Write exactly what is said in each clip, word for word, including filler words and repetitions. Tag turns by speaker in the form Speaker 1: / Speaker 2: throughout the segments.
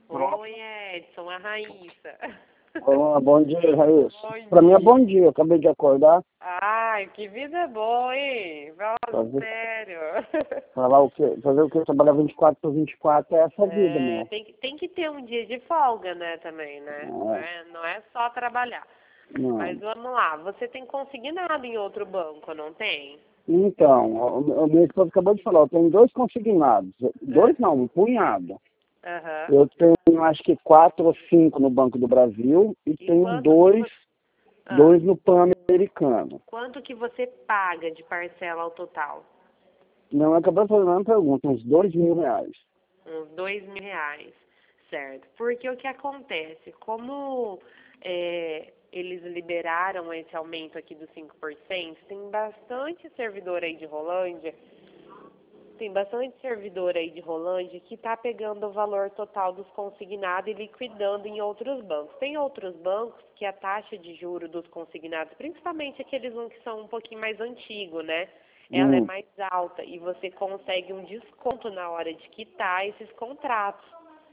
Speaker 1: Oi, Edson, a Raíssa.
Speaker 2: Olá, bom dia, Raíssa.
Speaker 1: Bom
Speaker 2: Pra mim é
Speaker 1: dia.
Speaker 2: bom dia, eu acabei de acordar.
Speaker 1: Ai, que vida boa, hein? Fala
Speaker 2: Fazer,
Speaker 1: sério.
Speaker 2: falar o quê? Fazer o quê? Trabalhar vinte e quatro por vinte e quatro é essa vida,
Speaker 1: É,
Speaker 2: meu.
Speaker 1: tem, que- tem que ter um dia de folga, né, também, né? Não
Speaker 2: É,
Speaker 1: é, não é só trabalhar. Mas
Speaker 2: não.
Speaker 1: vamos lá, você tem consignado em outro banco, não tem?
Speaker 2: Então, o, o minha esposa acabou de falar, eu tenho dois consignados.
Speaker 1: É.
Speaker 2: Dois não, um punhado.
Speaker 1: Aham.
Speaker 2: Eu tenho acho que quatro ou cinco no Banco do Brasil e
Speaker 1: E
Speaker 2: tenho
Speaker 1: quanto que
Speaker 2: dois,
Speaker 1: você... Ah,
Speaker 2: dois no Pan-Americano.
Speaker 1: quanto que você paga de parcela ao total?
Speaker 2: Não, acabou de fazer uma pergunta, uns dois mil reais.
Speaker 1: Uns dois mil reais, certo? Porque o que acontece? Como é, eles liberaram esse aumento aqui dos cinco por cento, tem bastante servidor aí de Rolândia, tem bastante servidor aí de Rolândia que está pegando o valor total dos consignados e liquidando em outros bancos. Tem outros bancos que a taxa de juro dos consignados, principalmente aqueles um que são um pouquinho mais antigos, né? Ela é
Speaker 2: Hum,
Speaker 1: mais alta e você consegue um desconto na hora de quitar esses contratos.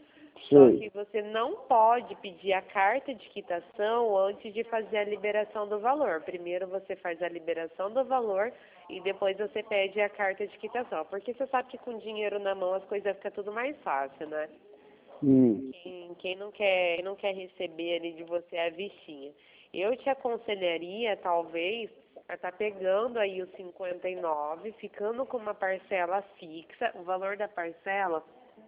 Speaker 1: Só
Speaker 2: sei.
Speaker 1: que você não pode pedir a carta de quitação antes de fazer a liberação do valor. Primeiro você faz a liberação do valor e depois você pede a carta de quitação. Porque você sabe que com dinheiro na mão as coisas ficam tudo mais fácil, né?
Speaker 2: Hum,
Speaker 1: Quem, quem não quer, não quer receber ali de você a vichinha. Eu te aconselharia, talvez, a estar pegando aí os cinquenta e nove, ficando com uma parcela fixa. O valor da parcela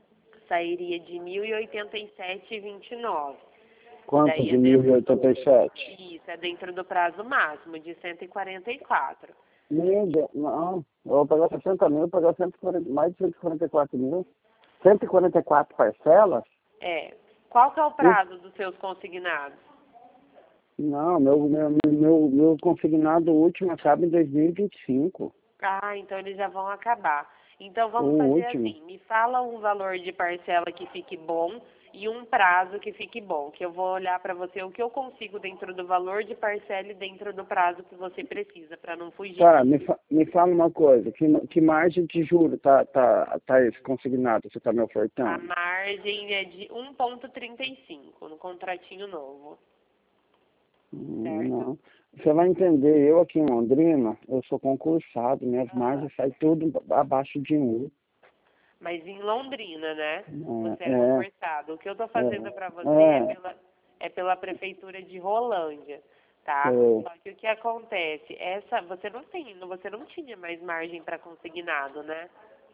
Speaker 1: sairia de mil e oitenta e sete e vinte e nove. E
Speaker 2: quanto
Speaker 1: daí
Speaker 2: de
Speaker 1: é
Speaker 2: mil e
Speaker 1: dentro do,
Speaker 2: oitenta e sete?
Speaker 1: isso, é dentro do prazo máximo de cento e quarenta e quatro.
Speaker 2: Meu Deus, não. Eu vou pagar sessenta mil, eu vou pagar cento e quarenta, mais de cento e quarenta e quatro mil. cento e quarenta e quatro parcelas?
Speaker 1: É. Qual que é o
Speaker 2: Uf,
Speaker 1: prazo dos seus consignados?
Speaker 2: não, meu, meu, meu, meu consignado último acaba em dois mil e vinte e cinco.
Speaker 1: Ah, então eles já vão acabar. Então
Speaker 2: O
Speaker 1: vamos fazer
Speaker 2: último.
Speaker 1: assim, me fala um valor de parcela que fique bom e um prazo que fique bom, que eu vou olhar para você o que eu consigo dentro do valor de parcela e dentro do prazo que você precisa, para não fugir
Speaker 2: Tá,
Speaker 1: disso.
Speaker 2: me, fa me fala uma coisa, que, que margem de juro tá, tá, tá esse consignado, você tá me
Speaker 1: A
Speaker 2: ofertando?
Speaker 1: margem é de um vírgula trinta e cinco no contratinho novo,
Speaker 2: Hum,
Speaker 1: certo?
Speaker 2: Não. Você vai entender, eu aqui em Londrina, eu sou concursado, minhas
Speaker 1: Aham.
Speaker 2: margens saem tudo abaixo de um.
Speaker 1: Mas em Londrina, né? Você é
Speaker 2: É, é,
Speaker 1: concursado. O que eu estou
Speaker 2: é,
Speaker 1: fazendo para você é
Speaker 2: é,
Speaker 1: pela, é pela prefeitura de Rolândia, tá?
Speaker 2: sei.
Speaker 1: Só que o que acontece? Essa, você não tem, você não tinha mais margem para consignado, né?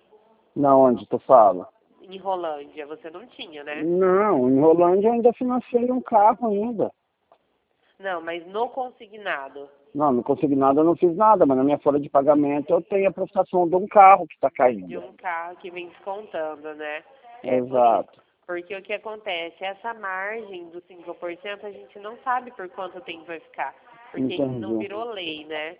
Speaker 2: Na onde tu fala?
Speaker 1: Em Rolândia, você não tinha, né?
Speaker 2: Não, em Rolândia eu ainda financiei um carro ainda.
Speaker 1: Não, mas no consignado.
Speaker 2: Não, no consignado eu não fiz nada, mas na minha folha de pagamento eu tenho a prestação de um carro que está
Speaker 1: De
Speaker 2: caindo.
Speaker 1: um carro que vem descontando, né? É por isso.
Speaker 2: Exato.
Speaker 1: Porque o que acontece? Essa margem dos cinco por cento a gente não sabe por quanto tempo vai ficar. Porque ainda não
Speaker 2: Entendi.
Speaker 1: virou lei, né?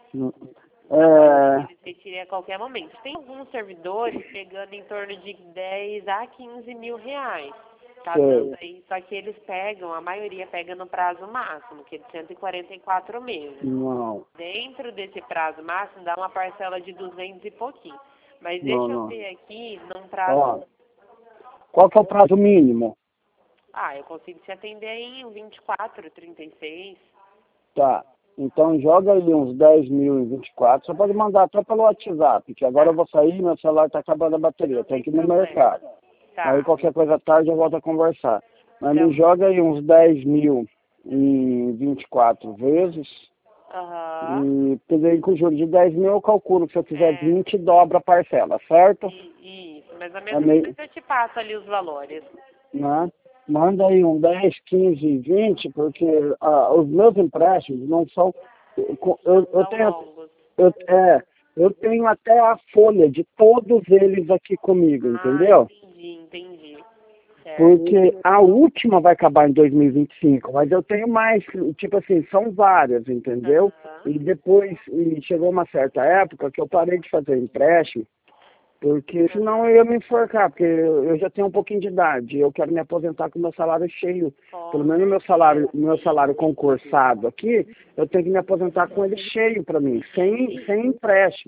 Speaker 1: Então pode ser que
Speaker 2: É,
Speaker 1: eles retirem a qualquer momento. Tem alguns servidores pegando em torno de dez a quinze mil reais. Tá dando
Speaker 2: sei.
Speaker 1: aí, só que eles pegam, a maioria pega no prazo máximo, que é de cento e quarenta e quatro meses.
Speaker 2: Não,
Speaker 1: Dentro desse prazo máximo dá uma parcela de duzentos e pouquinho. Mas
Speaker 2: não,
Speaker 1: deixa eu
Speaker 2: não.
Speaker 1: ver aqui num prazo.
Speaker 2: Ó, qual que é o prazo mínimo?
Speaker 1: Ah, eu consigo te atender em vinte e quatro, trinta e seis.
Speaker 2: Tá. Então joga aí uns dez mil em vinte e quatro. Você pode mandar até pelo WhatsApp, que agora eu
Speaker 1: Tá,
Speaker 2: vou sair, meu celular está acabando a bateria.
Speaker 1: não
Speaker 2: Eu tenho
Speaker 1: tem
Speaker 2: que ir no
Speaker 1: problema.
Speaker 2: mercado. Aí
Speaker 1: Tá.
Speaker 2: qualquer coisa à tarde eu volto a conversar. Mas me
Speaker 1: Então,
Speaker 2: joga aí uns dez mil em vinte e quatro vezes.
Speaker 1: aham.
Speaker 2: E peguei com juros de dez mil, eu calculo que se eu quiser
Speaker 1: É,
Speaker 2: vinte, dobra a parcela, certo?
Speaker 1: e- isso, mais ou
Speaker 2: É
Speaker 1: menos.
Speaker 2: meio,
Speaker 1: Depois eu te passo ali os valores.
Speaker 2: né? Manda aí um dez, quinze, vinte, porque ah, os meus empréstimos não são.
Speaker 1: Não
Speaker 2: Eu, eu
Speaker 1: são
Speaker 2: tenho,
Speaker 1: longos.
Speaker 2: eu, é, eu tenho até a folha de todos eles aqui comigo,
Speaker 1: Ah,
Speaker 2: entendeu?
Speaker 1: entendi, entendi. Certo.
Speaker 2: Porque a última vai acabar em dois mil e vinte e cinco, mas eu tenho mais, tipo assim, são várias, entendeu?
Speaker 1: Aham.
Speaker 2: E depois, e chegou uma certa época que eu parei de fazer empréstimo, porque senão
Speaker 1: Aham.
Speaker 2: eu ia me enforcar, porque eu eu já tenho um pouquinho de idade, eu quero me aposentar com meu salário cheio. Pelo
Speaker 1: Com
Speaker 2: menos meu salário,
Speaker 1: certeza.
Speaker 2: meu salário concursado aqui, eu tenho que me aposentar com ele cheio para mim, sem,
Speaker 1: E,
Speaker 2: sem empréstimo.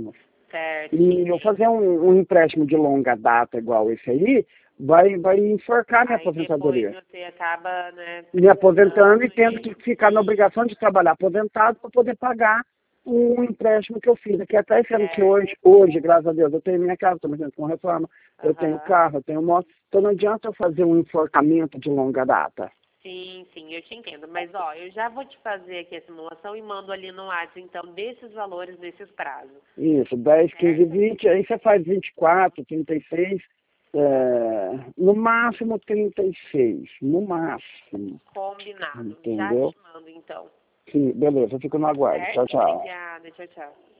Speaker 1: Certo.
Speaker 2: E eu fazer um, um empréstimo de longa data igual esse aí, vai, vai enforcar minha
Speaker 1: Aí
Speaker 2: aposentadoria.
Speaker 1: depois você acaba, né,
Speaker 2: Me aposentando e
Speaker 1: precisando
Speaker 2: tendo
Speaker 1: de...
Speaker 2: que ficar na obrigação de trabalhar aposentado para poder pagar o empréstimo que eu fiz. Aqui até sendo que
Speaker 1: Certo.
Speaker 2: hoje, hoje, graças a Deus, eu tenho minha casa, estou mexendo com reforma, eu tenho
Speaker 1: Aham.
Speaker 2: carro, eu tenho moto, então não adianta eu fazer um enforcamento de longa data.
Speaker 1: Sim, sim, eu te entendo. Mas, ó, eu já vou te fazer aqui a simulação e mando ali no WhatsApp, então, desses valores, desses prazos.
Speaker 2: Isso, dez, quinze,
Speaker 1: Certo?
Speaker 2: vinte, aí você faz vinte e quatro, trinta e seis, é, no máximo trinta e seis, no máximo,
Speaker 1: Combinado. Já
Speaker 2: entendeu?
Speaker 1: te mando, então.
Speaker 2: Sim, beleza, eu fico no aguardo. Tchau,
Speaker 1: Certo?
Speaker 2: tchau.
Speaker 1: Obrigada. Tchau, tchau.